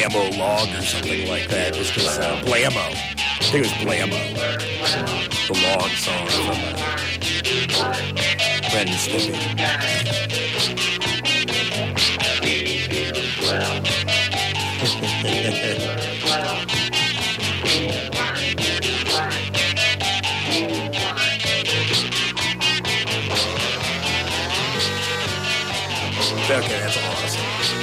Blammo log or something like that. It was just Blammo. I think it was Blammo. The log song from Ren and Okay, that's awesome.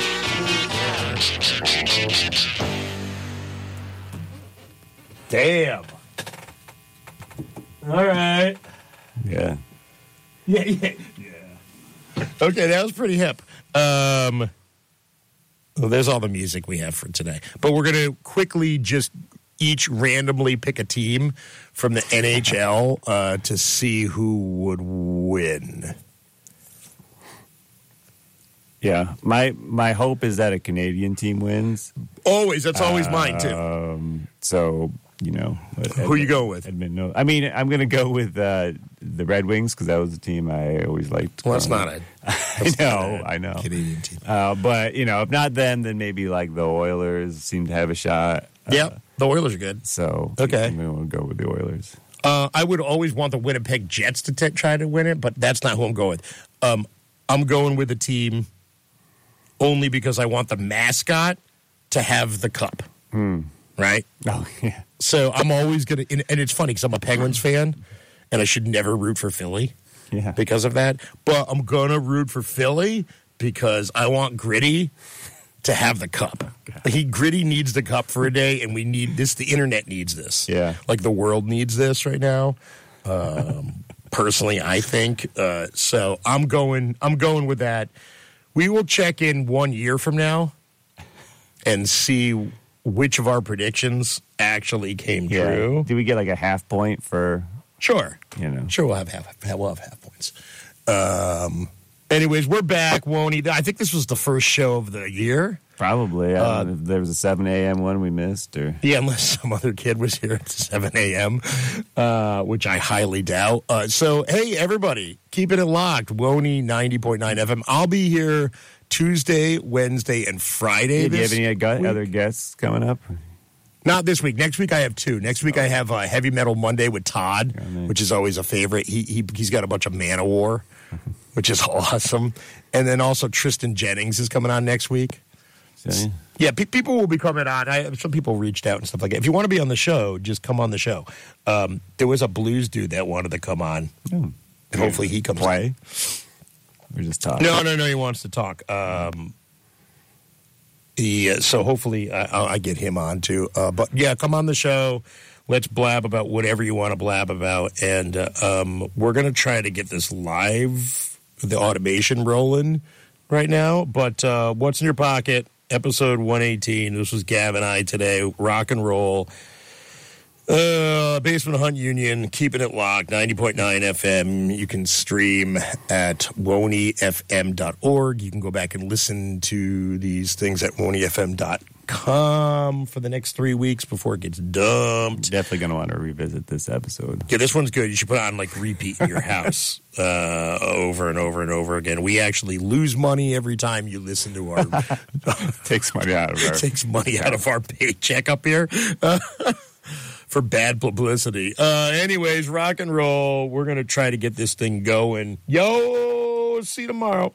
Damn. All right. Yeah. Yeah. Okay, that was pretty hip. Well, there's all the music we have for today. But we're going to quickly just each randomly pick a team from the NHL to see who would win. Yeah. My hope is that a Canadian team wins. Always. That's always mine, too. So, you know. Who you go with? No. I mean, I'm going to go with the Red Wings because that was the team I always liked. Well, that's not it. I know. Canadian team. But, you know, if not them, then maybe like the Oilers seem to have a shot. Yep. The Oilers are good. So, okay. I'm going to go with the Oilers. I would always want the Winnipeg Jets to try to win it, but that's not who I'm going with. I'm going with the team only because I want the mascot to have the cup. Right? Oh, yeah. So I'm always going to, and it's funny because I'm a Penguins fan, and I should never root for Philly because of that. But I'm going to root for Philly because I want Gritty to have the cup. Gritty needs the cup for a day, and we need this. The internet needs this. Yeah. Like the world needs this right now. Personally, I think. So I'm going with that. We will check in 1 year from now and see which of our predictions actually came true. Do we get like a half point for? Sure. You know. Sure, we'll have half points. Anyways, we're back, Woney. I think this was the first show of the year. Probably. I don't know if there was a 7 a.m. one we missed. Or yeah, unless some other kid was here at 7 a.m., which I highly doubt. So, hey, everybody, keeping it locked. Woney 90.9 FM. I'll be here Tuesday, Wednesday, and Friday. Do you have any other guests coming up? Not this week. Next week I have two. Next week I have Heavy Metal Monday with Todd, which is always a favorite. He's got a bunch of Manowar, which is awesome. And then also Tristan Jennings is coming on next week. Yeah, people will be coming on. Some people reached out and stuff like that. If you want to be on the show, just come on the show. There was a blues dude that wanted to come on. And hopefully he comes play. Or just talk? No, he wants to talk. So hopefully I get him on too. But yeah, come on the show. Let's blab about whatever you want to blab about. And we're going to try to get this live, the automation rolling right now. But what's in your pocket? Episode 118. This was Gav and I today. Rock and roll. Basement Hunt Union, keeping it locked, 90.9 FM. You can stream at woneyfm.org. You can go back and listen to these things at woneyfm.com for the next 3 weeks before it gets dumped. Definitely going to want to revisit this episode. Yeah, this one's good. You should put it on like repeat in your house over and over and over again. We actually lose money every time you listen to our... Takes money out of our paycheck up here. For bad publicity. Anyways, rock and roll. We're going to try to get this thing going. Yo, see you tomorrow.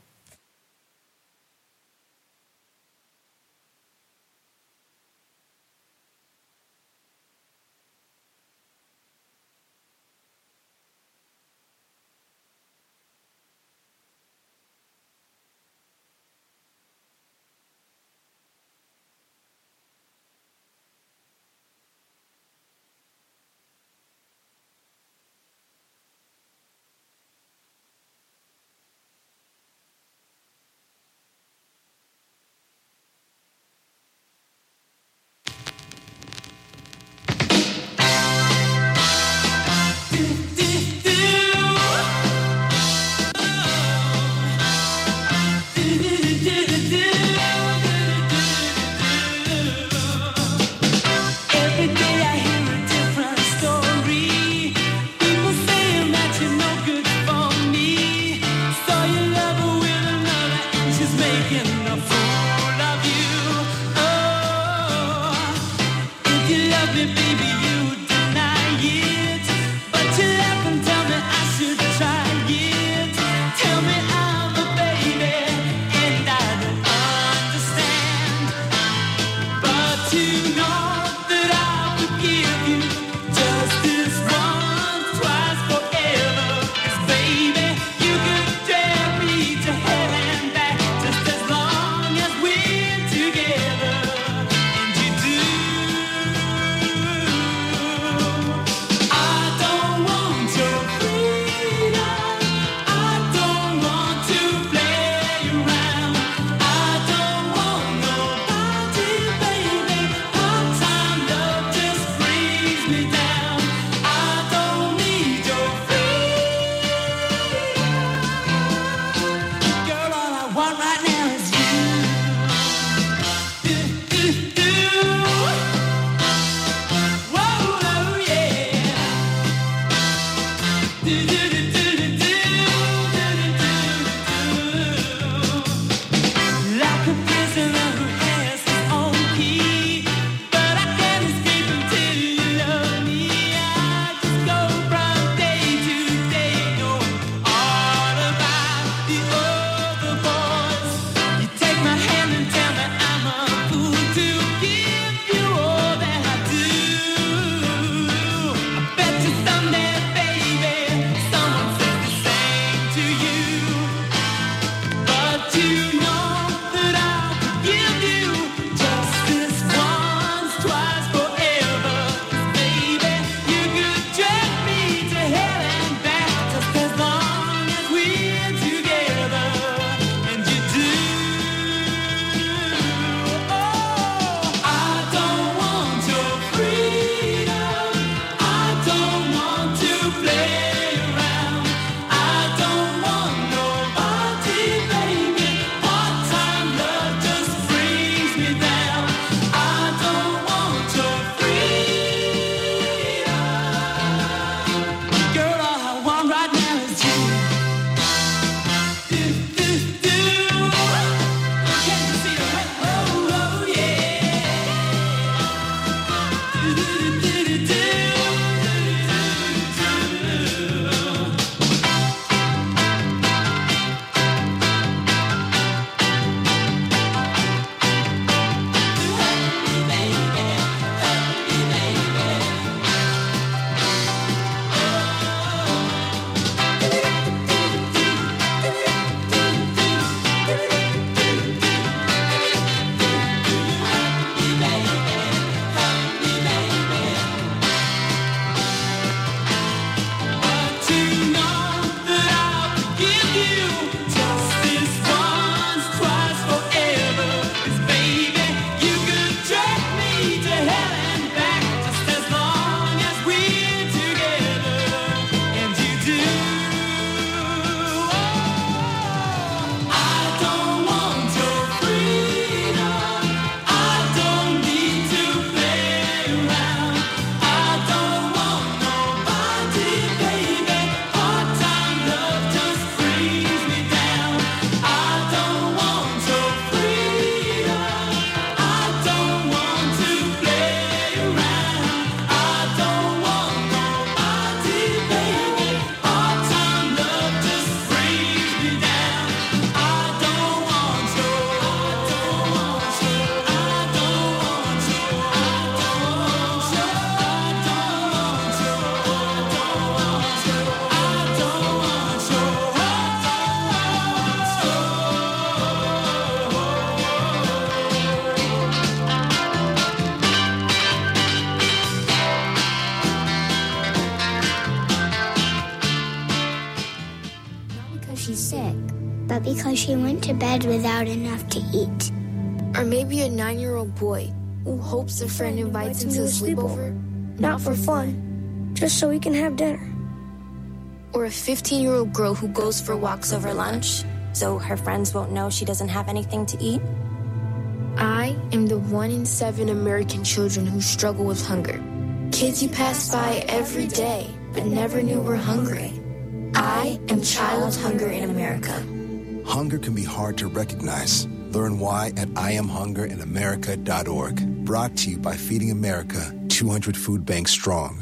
grandma because she went to bed without enough to eat. Or maybe a 9-year-old boy who hopes a friend invites him to a sleepover. Not for fun, just so he can have dinner. Or a 15-year-old girl who goes for walks over lunch, so her friends won't know she doesn't have anything to eat. I am the 1 in 7 American children who struggle with hunger. Kids you pass by every day, but never knew were hungry. I am child hunger in America. Hunger can be hard to recognize. Learn why at IamHungerInAmerica.org. Brought to you by Feeding America, 200 food banks strong.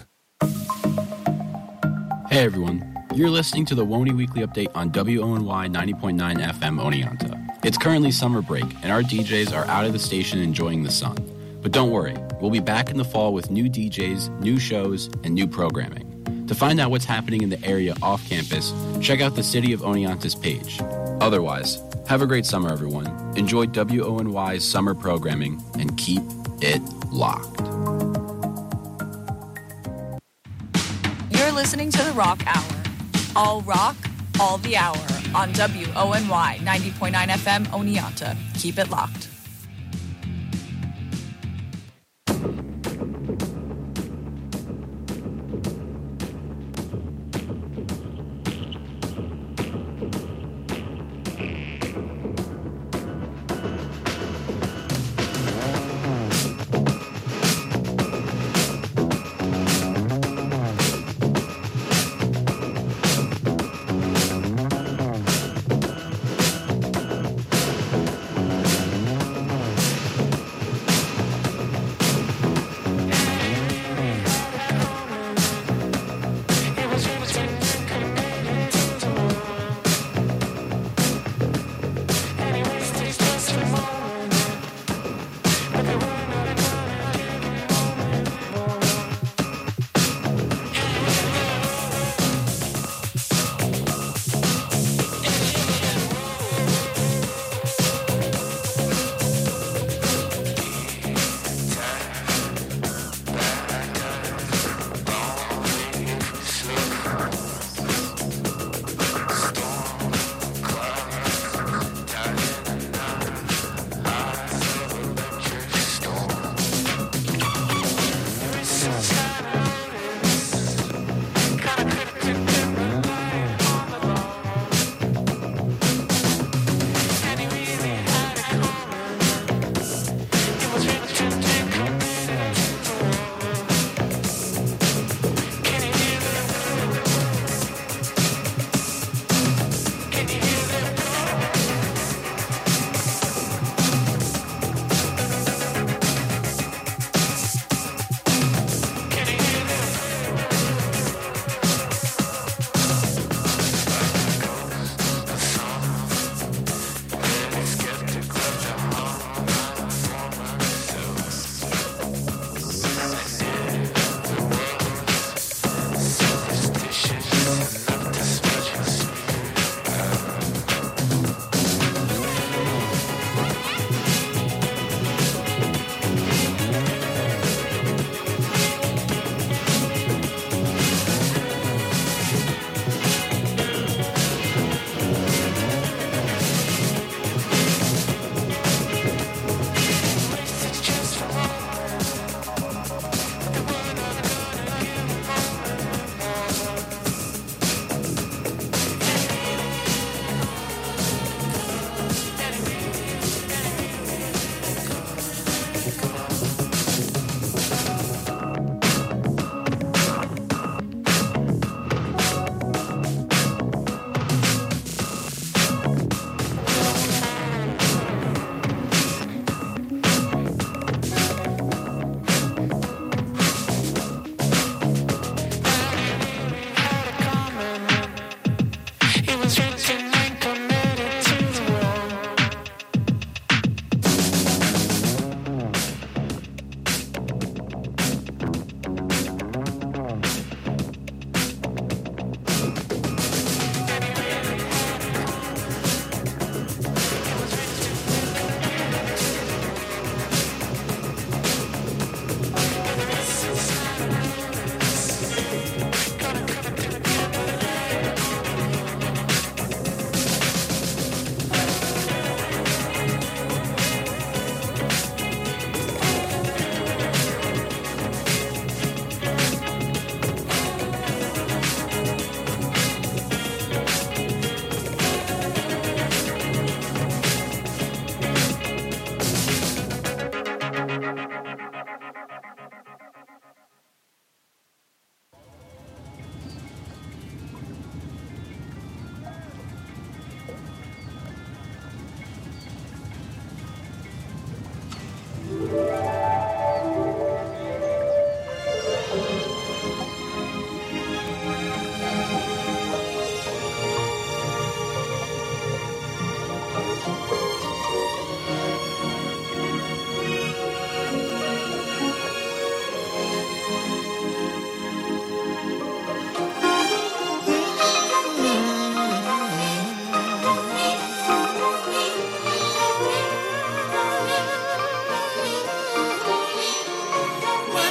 Hey everyone, you're listening to the WONY Weekly Update on WONY 90.9 FM Oneonta. It's currently summer break, and our DJs are out of the station enjoying the sun. But don't worry, we'll be back in the fall with new DJs, new shows, and new programming. To find out what's happening in the area off campus, check out the City of Oneonta's page. Otherwise, have a great summer, everyone. Enjoy WONY's summer programming and keep it locked. You're listening to The Rock Hour. All rock, all the hour on WONY 90.9 FM Oneonta. Keep it locked.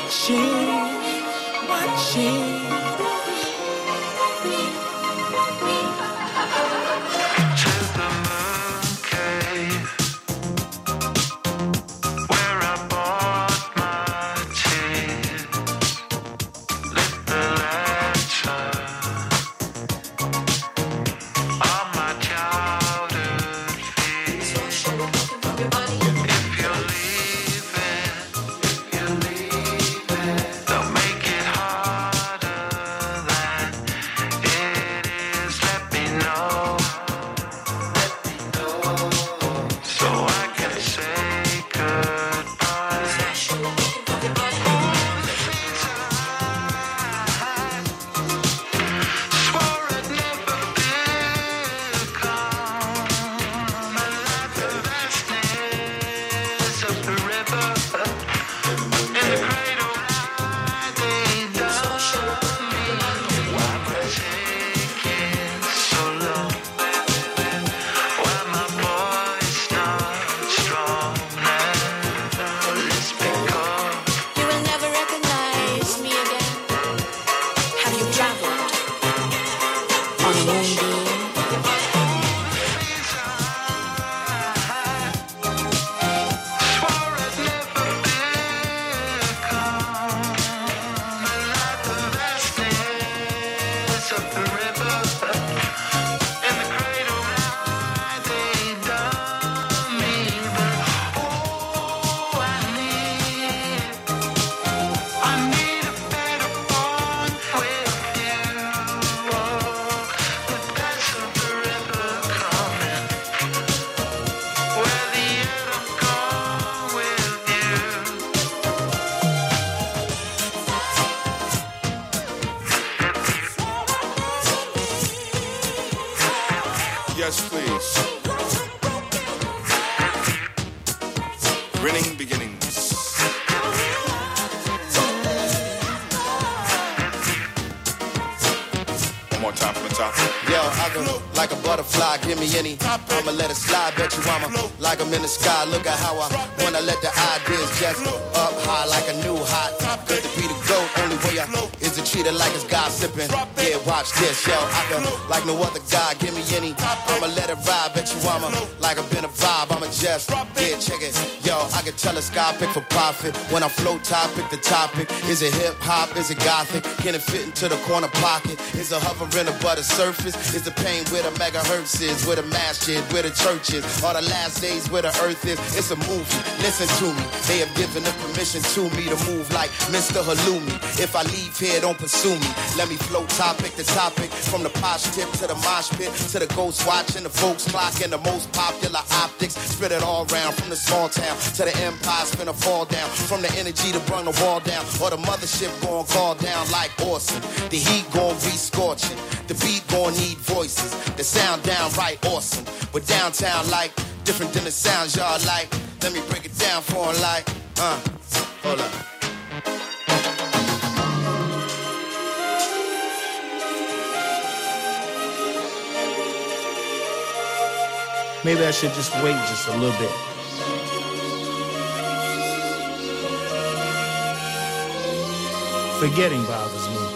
Yes, please. Grinning beginnings. One more time from the top. Yo, I go like a butterfly, give me any. I'ma let it slide, bet you I'ma like I'm in the sky. Look at how I wanna let the ideas just up high like a new hot. Good to be the GOAT, only way I is to treat it like it's gossiping. Yeah, watch this, yo, I go like no other guy, give me any. I'ma let it ride, bet you I'ma like I've been a vibe. I'ma just, yeah, check it. Yo, I can tell a sky pick for profit. When I flow topic, the topic. Is it hip hop, is it gothic? Can it fit into the corner pocket? Is it hovering above the surface? Is the pain where the megahertz is? Where the mass shit, where the church is? Are the last days where the earth is? It's a movie, listen to me. They have given the permission to me to move like Mr. Halloumi. If I leave here, don't pursue me. Let me flow topic to topic. From the posh tip to the mosh pit, to the ghost watch and the folks clock and the most popular optics. Spread it all around from the small town to the empire, spin a fall down. From the energy to burn the wall down, or the mothership gon' call down like awesome. The heat gon' be scorching. The beat gon' need voices. The sound downright awesome. But downtown like different than the sounds y'all like. Let me break it down for 'em like, hold up. Maybe I should just wait just a little bit. Forgetting bothers me.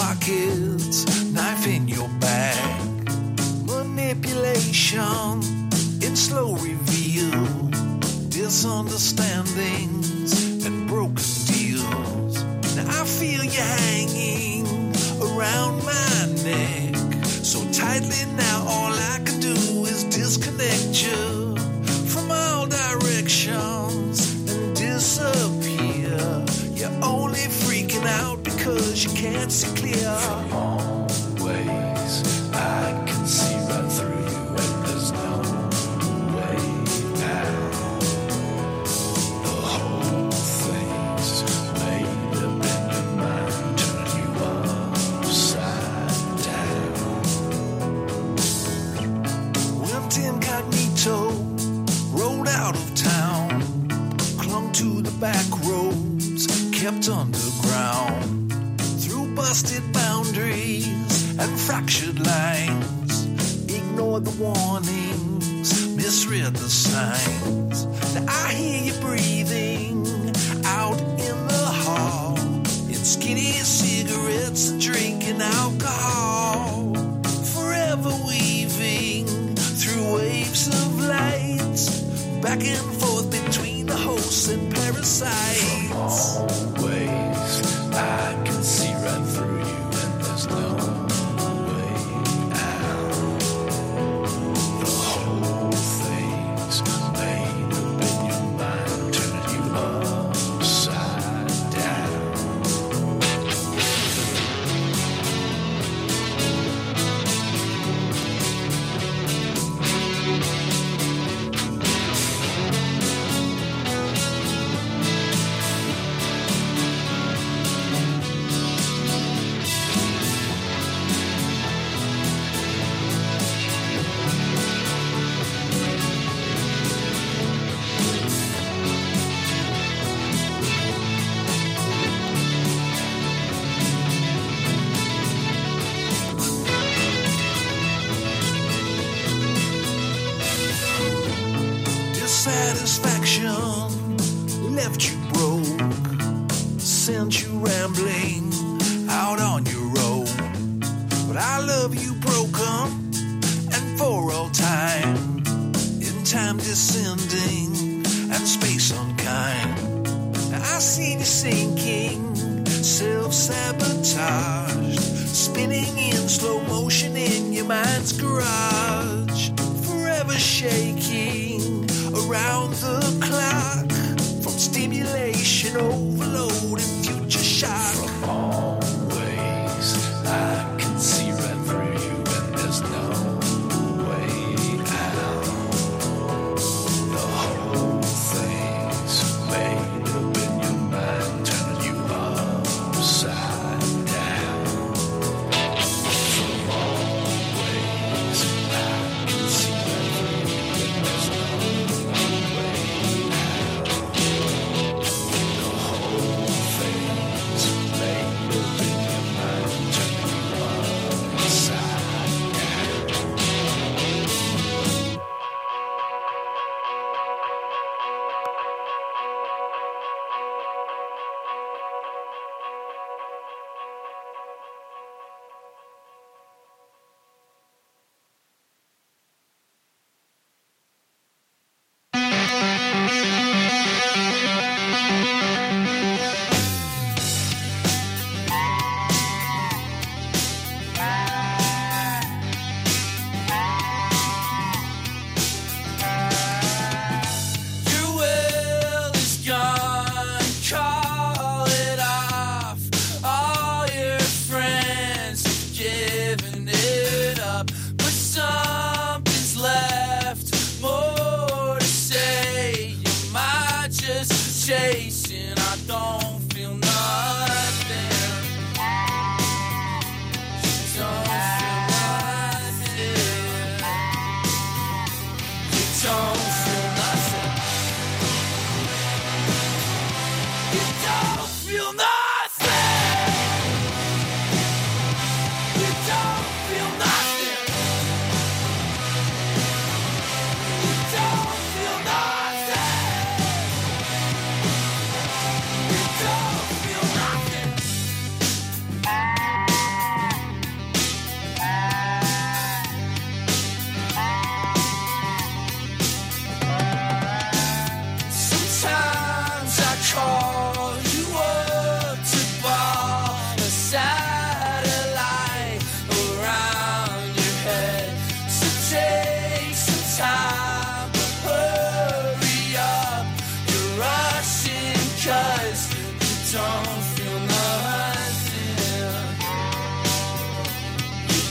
pockets, knife in your bag. Manipulation in slow reveal, misunderstandings and broken deals. Now I feel you hanging around my neck so tightly now all I can do is disconnect you from all directions and disappear. You're only freaking out because you can't see clear. From all ways I can see right through you and there's no way out. The whole thing's made up in your mind, turning you upside down. Went incognito, rode out of town, clung to the back roads, kept underground, through busted boundaries and fractured lines, ignored the warnings, misread the signs. Now I hear you breathing out in the hall, in skinny cigarettes and drinking alcohol, forever weaving through waves of light, back and forth between the hosts and parasites. From all ways I can see right through you and there's no way out. The whole thing's made up in your mind, turning you upside down. Dissatisfaction left you broke, sent you rambling out on your own. But I love you broken and for all time, in time descending and space unkind. Now I see you sinking, self-sabotaged, spinning in slow motion in your mind's garage, forever shaking around the clock, from stimulation overload and future shock. From all ways I can see right through you and there's no way out. The whole thing's made up in your mind, turning you upside down. From all ways I can see right through you and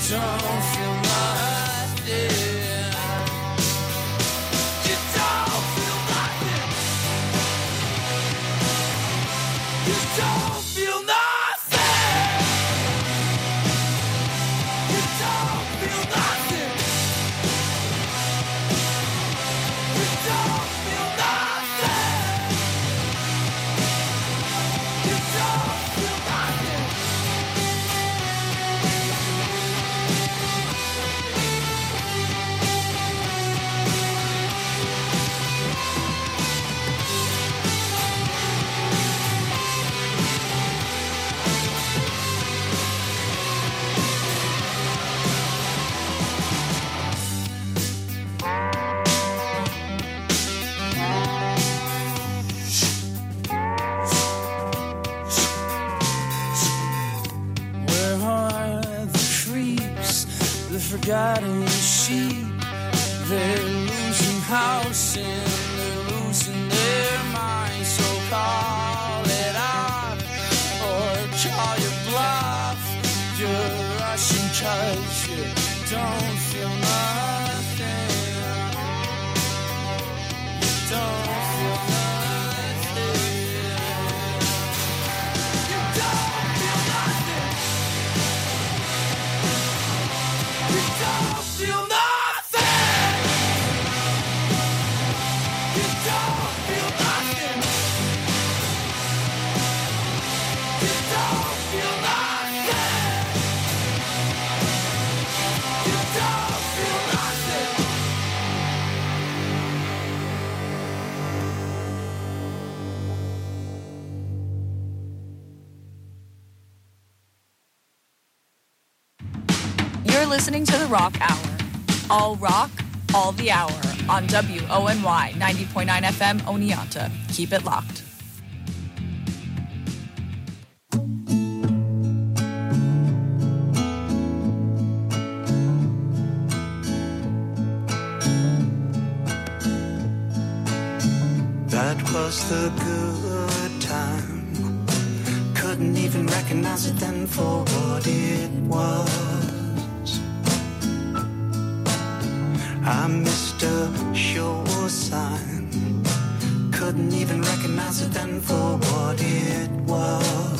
don't feel nothing. You don't feel nothing. You don't feel nothing. You don't feel nothing. You don't feel nothing. You don't feel nothing. Where are the creeps, the forgotten sheep? They're losing house and they're losing their minds. So call it off or call your bluff. You're rushing 'cause you don't feel nothing. You don't feel nothing. You don't feel nothing. You don't feel nothing. You don't feel nothing. You don't feel nothing. You don't feel nothing. You're listening to The Rock Hour. All rock, all the hour on WONY 90.9 FM Oneonta. Keep it locked. That was the good time. Couldn't even recognize it then for what it was. I missed a sure sign. Couldn't even recognize it then for what it was.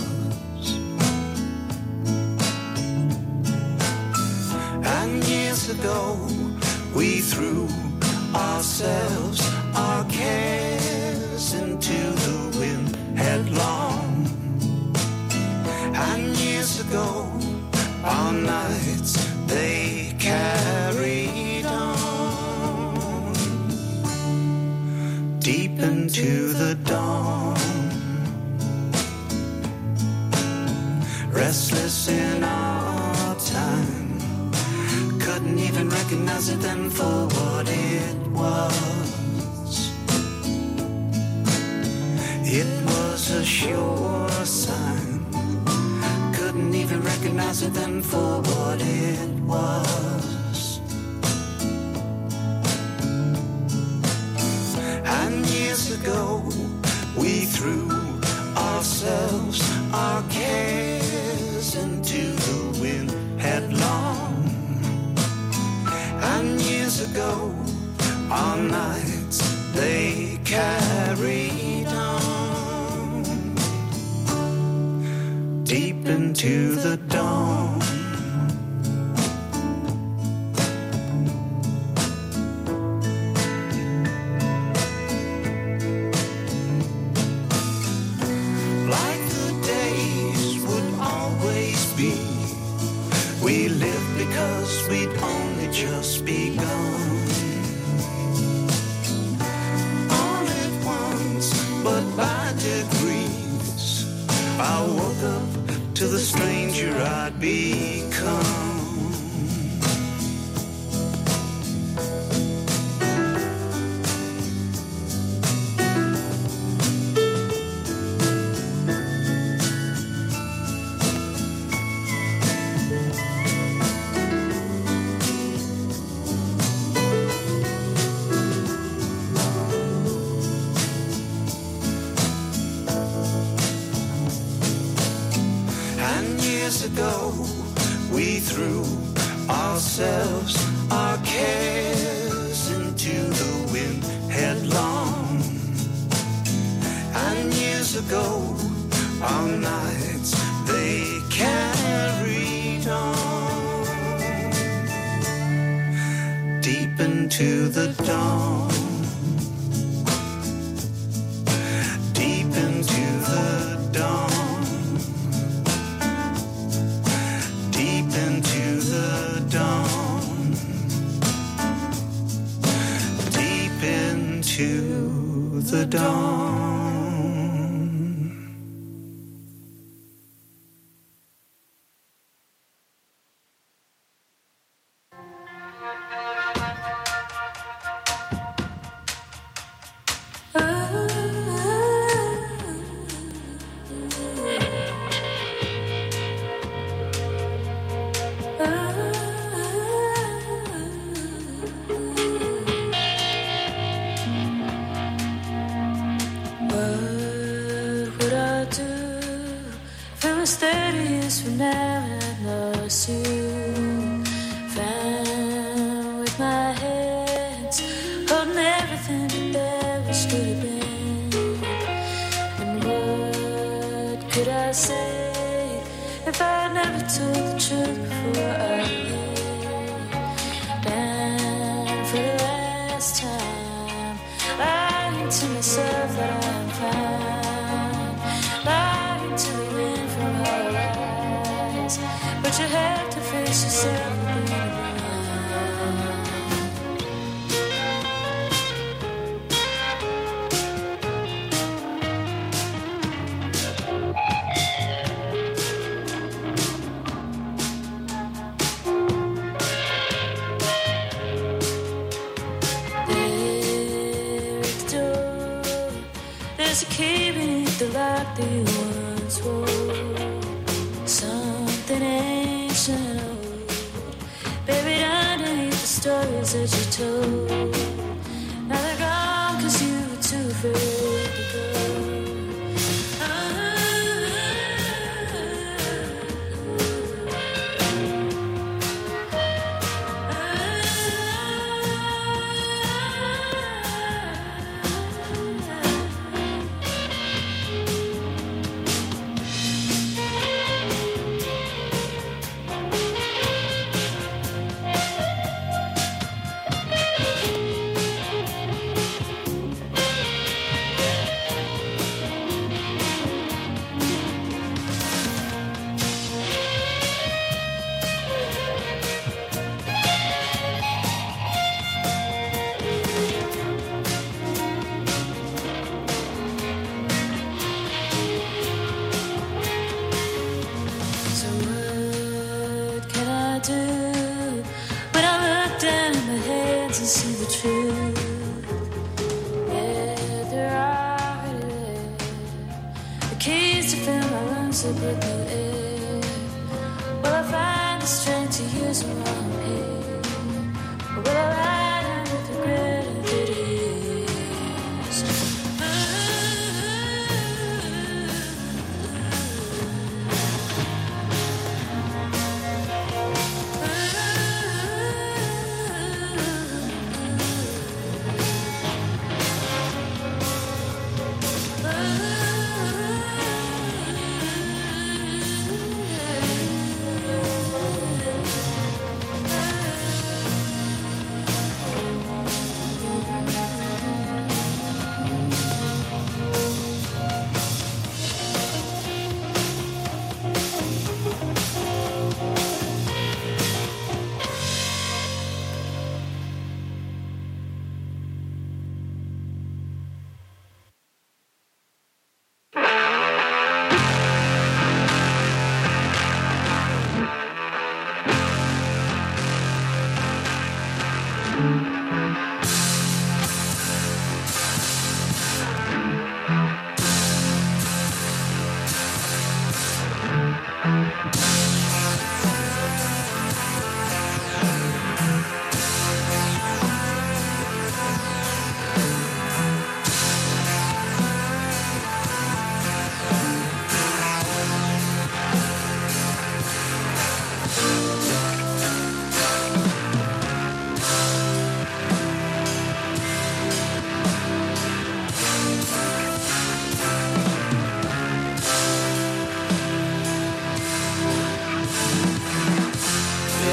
And years ago, we threw ourselves, our cares into the wind headlong. And years ago, our nights, they carried on deep into the dawn. Restless in our time, couldn't even recognize it then for what it was. It was a sure sign. Couldn't even recognize it then for what it was. And years ago, we threw ourselves, our cares into the wind headlong. And years ago, our nights, they carried on deep into the dawn. Like the days would always be, we lived because we'd only just begun. All at once, but by degrees, I woke up to the stranger I'd become. years ago, we threw ourselves, our cares into the wind headlong. And years ago, our nights, they carried on deep into the dawn. Deep into the dawn. Deep into the dawn. Deep into the dawn.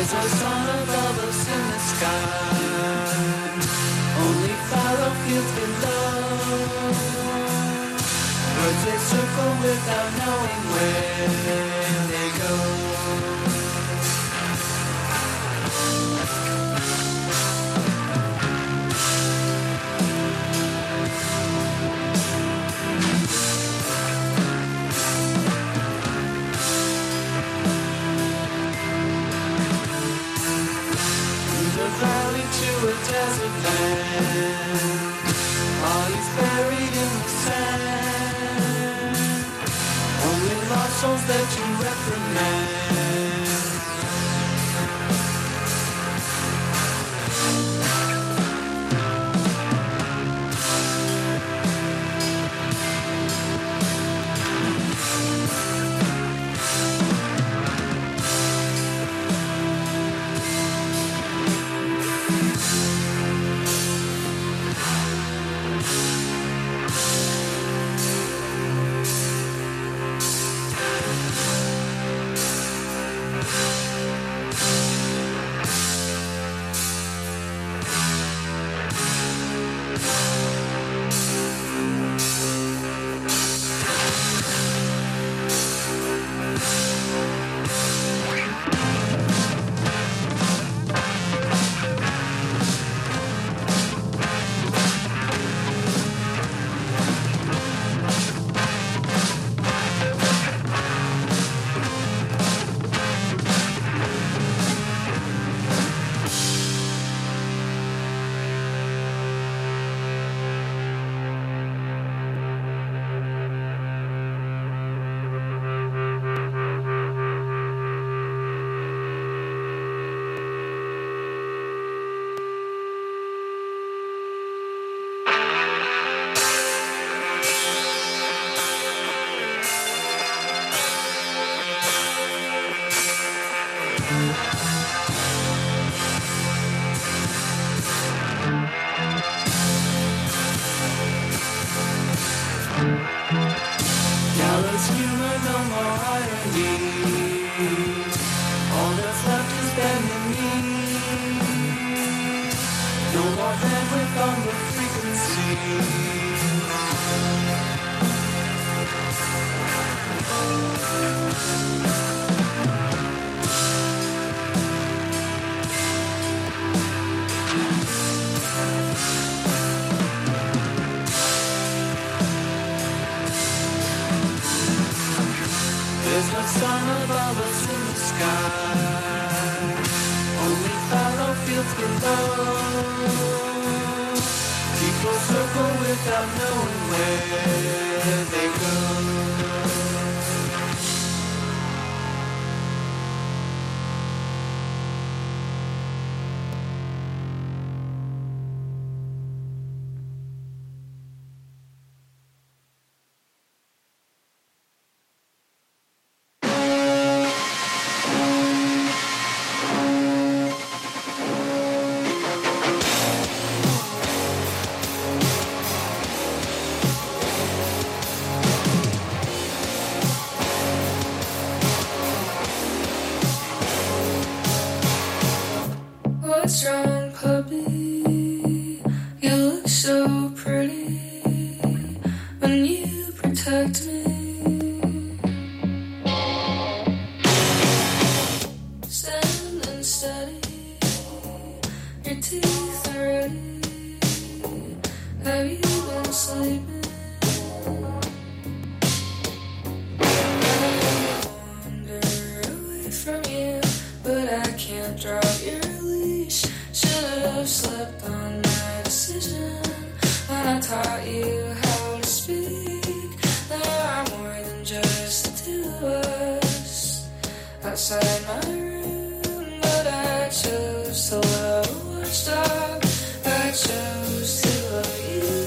There's a sun above us in the sky. Only fallow fields below. Birds they circle without knowing where they go. Valley to a desert land. Bodies buried in the sand. Only lost souls that you reprimand. Gallows humor, no more irony. All that's left is bending knee. No more bandwidth on the frequency. There's no sun above us in the sky. Only fallow fields below. People circle without knowing where they go. What's wrong, puppy? You look so pretty when you protect me. Standing steady, your teeth are ready. Have you been sleeping? I wander away from you, but I can't drop your leash. Should've slept on my decision when I taught you how to speak. There are more than just the two of us outside my room, but I chose to love a watchdog. I chose to love you.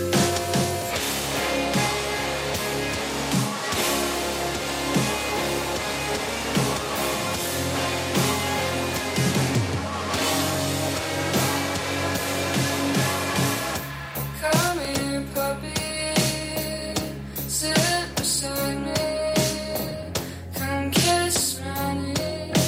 Come here, puppy, sit beside me. Come kiss my knee.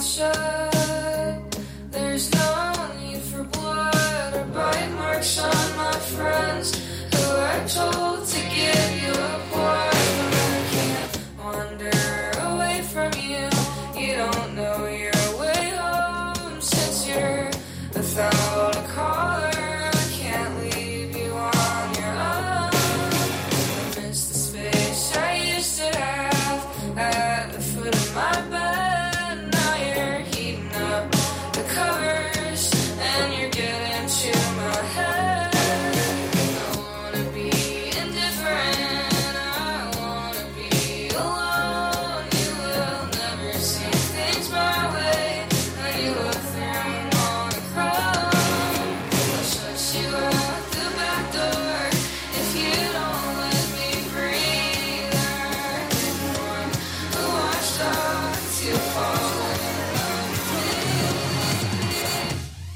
mouth shut. There's no need for blood or bite marks on my friends who are told to give you a part. But I can't wander away from you. You don't know your way home since you're without a collar. I can't leave you on your own. I miss the space I used to have at the foot of my bed. Now you're heating up the covers and you're getting to my head. I wanna be indifferent, I wanna be alone. You will never see things my way. When you look through and wanna cry, I'll shut you out the back door if you don't let me breathe. I've been one who watched out to fall in love with me.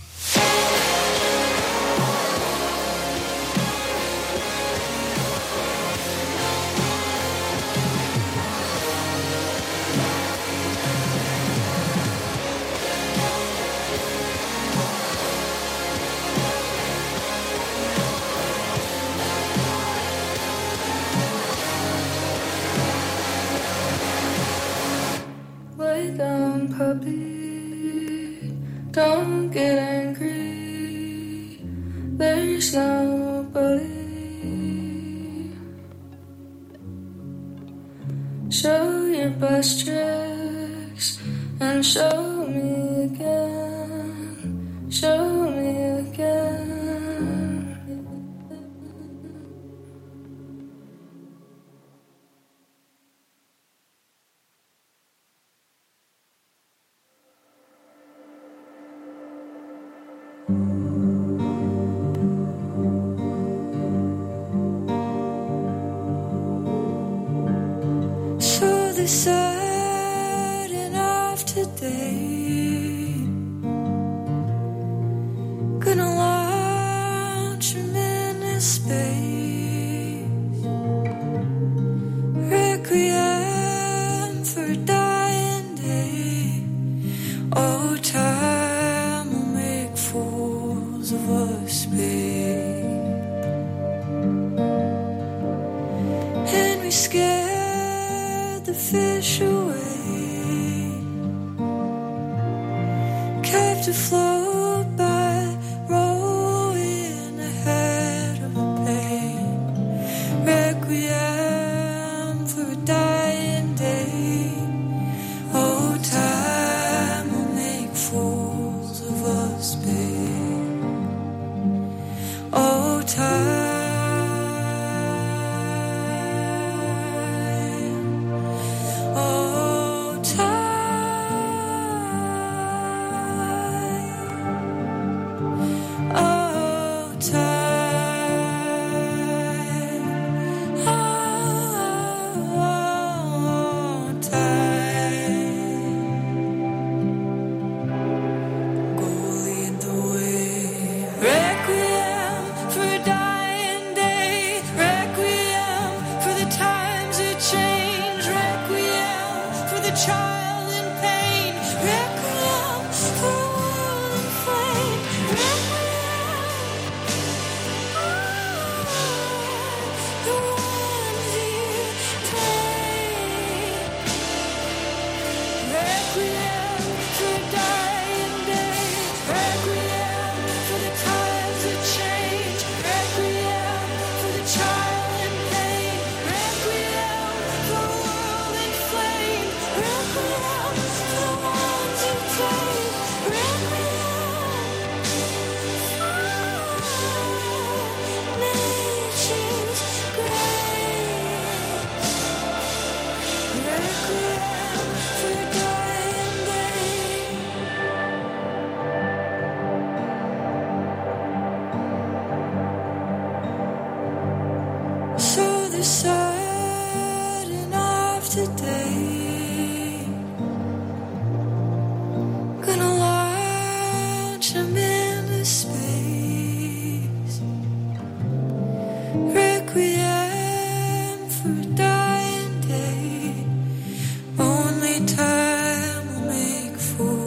Lay down, puppy. Don't get angry. There's nobody. Show your bus tricks and show me again. Show me again. So the sudden of today, gonna launch him into space. Requiem for a dying day. Oh, time will make fools of us, babe. And we scared the fish away, kept afloat by rowing ahead of the pain. Requiem for a dying day. Oh, time will make fools of us, babe. Oh, time. Oh, time. Oh, time. Oh, time. Go lead the way. Requiem for a dying day. Requiem for the times that change. Requiem for the child in pain. Requiem for a world in flame. Requiem, the ones you take. Requiem for a dying day. Requiem for the times that change. Requiem for the child in pain. Requiem for a world in flame. Requiem for the ones you take. Requiem for nature's grace. Requiem for a dying day. So the sudden of today, gonna launch him into space. Requiem for a dying day. Only time will make fools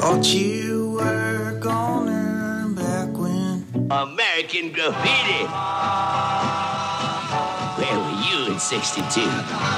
Thought you were gonna back when American Graffiti. Where were you in 62?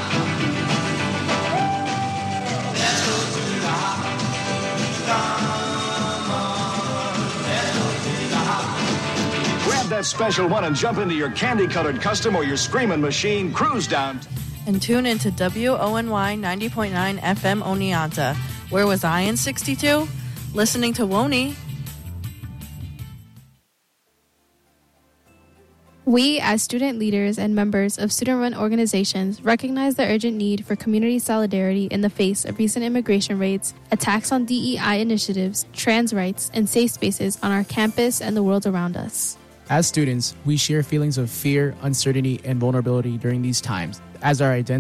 Grab that special one and jump into your candy-colored custom or your screaming machine. Cruise down. And tune into WONY 90.9 FM Oneonta. Where was I in 62? Listening to Woney. We, as student leaders and members of student-run organizations, recognize the urgent need for community solidarity in the face of recent immigration raids, attacks on DEI initiatives, trans rights, and safe spaces on our campus and the world around us. As students, we share feelings of fear, uncertainty, and vulnerability during these times, as our identity